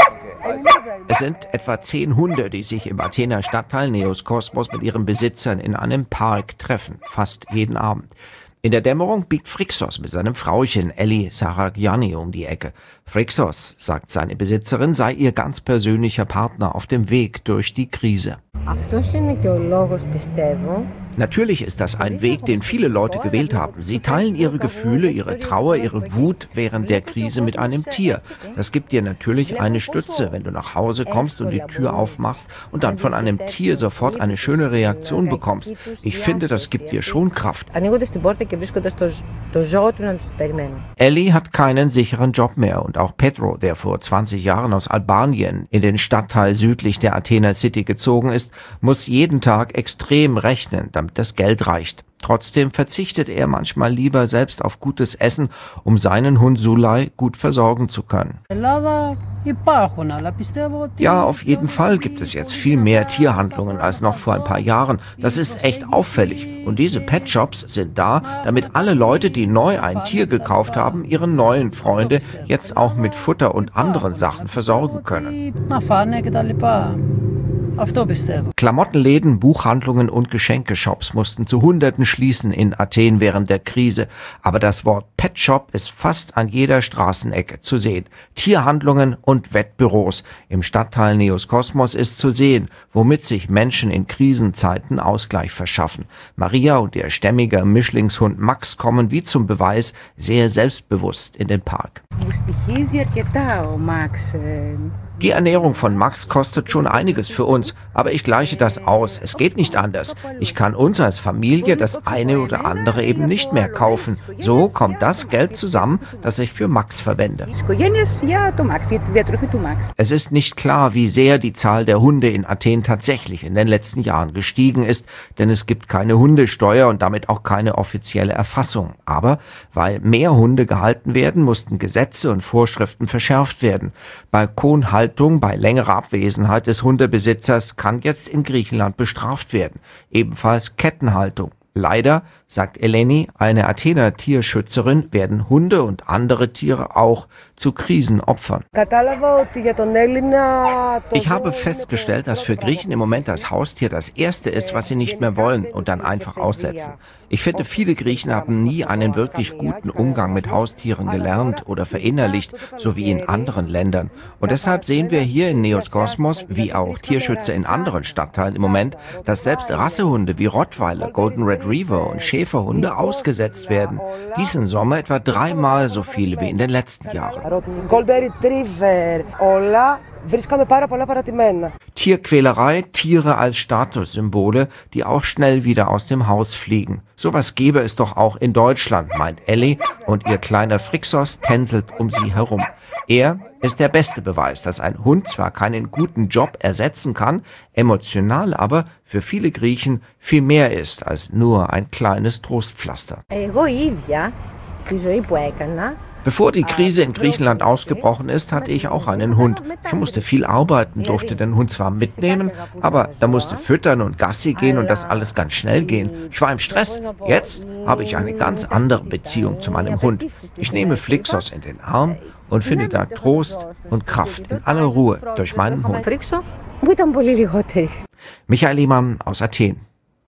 Es sind etwa 10 Hunde, die sich im Athener Stadtteil Neos Kosmos mit ihren Besitzern in einem Park treffen, fast jeden Abend. In der Dämmerung biegt Phrixos mit seinem Frauchen Elli Saragianni um die Ecke. Phrixos, sagt seine Besitzerin, sei ihr ganz persönlicher Partner auf dem Weg durch die Krise. Natürlich ist das ein Weg, den viele Leute gewählt haben. Sie teilen ihre Gefühle, ihre Trauer, ihre Wut während der Krise mit einem Tier. Das gibt dir natürlich eine Stütze, wenn du nach Hause kommst und die Tür aufmachst und dann von einem Tier sofort eine schöne Reaktion bekommst. Ich finde, das gibt dir schon Kraft. Elli hat keinen sicheren Job mehr und auch Petro, der vor 20 Jahren aus Albanien in den Stadtteil südlich der Athener City gezogen ist, muss jeden Tag extrem rechnen, damit das Geld reicht. Trotzdem verzichtet er manchmal lieber selbst auf gutes Essen, um seinen Hund Sulay gut versorgen zu können. Ja, auf jeden Fall gibt es jetzt viel mehr Tierhandlungen als noch vor ein paar Jahren. Das ist echt auffällig. Und diese Pet-Shops sind da, damit alle Leute, die neu ein Tier gekauft haben, ihre neuen Freunde jetzt auch mit Futter und anderen Sachen versorgen können. Klamottenläden, Buchhandlungen und Geschenkeshops mussten zu Hunderten schließen in Athen während der Krise. Aber das Wort Pet Shop ist fast an jeder Straßenecke zu sehen. Tierhandlungen und Wettbüros. Im Stadtteil Neos Kosmos ist zu sehen, womit sich Menschen in Krisenzeiten Ausgleich verschaffen. Maria und ihr stämmiger Mischlingshund Max kommen wie zum Beweis sehr selbstbewusst in den Park. Die Ernährung von Max kostet schon einiges für uns, aber ich gleiche das aus. Es geht nicht anders. Ich kann uns als Familie das eine oder andere eben nicht mehr kaufen. So kommt das Geld zusammen, das ich für Max verwende. Es ist nicht klar, wie sehr die Zahl der Hunde in Athen tatsächlich in den letzten Jahren gestiegen ist, denn es gibt keine Hundesteuer und damit auch keine offizielle Erfassung. Aber weil mehr Hunde gehalten werden, mussten Gesetze und Vorschriften verschärft werden. Balkonhaltung bei längerer Abwesenheit des Hundebesitzers kann jetzt in Griechenland bestraft werden. Ebenfalls Kettenhaltung. Leider, sagt Eleni, eine Athener Tierschützerin, werden Hunde und andere Tiere auch zu Krisenopfern. Ich habe festgestellt, dass für Griechen im Moment das Haustier das Erste ist, was sie nicht mehr wollen und dann einfach aussetzen. Ich finde, viele Griechen haben nie einen wirklich guten Umgang mit Haustieren gelernt oder verinnerlicht, so wie in anderen Ländern. Und deshalb sehen wir hier in Neos Kosmos, wie auch Tierschützer in anderen Stadtteilen im Moment, dass selbst Rassehunde wie Rottweiler, Golden Retriever und Schäferhunde ausgesetzt werden. Diesen Sommer etwa 3-mal so viele wie in den letzten Jahren. Tierquälerei, Tiere als Statussymbole, die auch schnell wieder aus dem Haus fliegen. Sowas gäbe es doch auch in Deutschland, meint Elli, und ihr kleiner Phrixos tänzelt um sie herum. Er ist der beste Beweis, dass ein Hund zwar keinen guten Job ersetzen kann, emotional aber für viele Griechen viel mehr ist als nur ein kleines Trostpflaster. Bevor die Krise in Griechenland ausgebrochen ist, hatte ich auch einen Hund. Ich musste viel arbeiten, durfte den Hund zwar mitnehmen, aber er musste füttern und Gassi gehen und das alles ganz schnell gehen. Ich war im Stress. Jetzt habe ich eine ganz andere Beziehung zu meinem Hund. Ich nehme Phrixos in den Arm und finde da Trost und Kraft in aller Ruhe durch meinen Hund. Michael Lehmann aus Athen.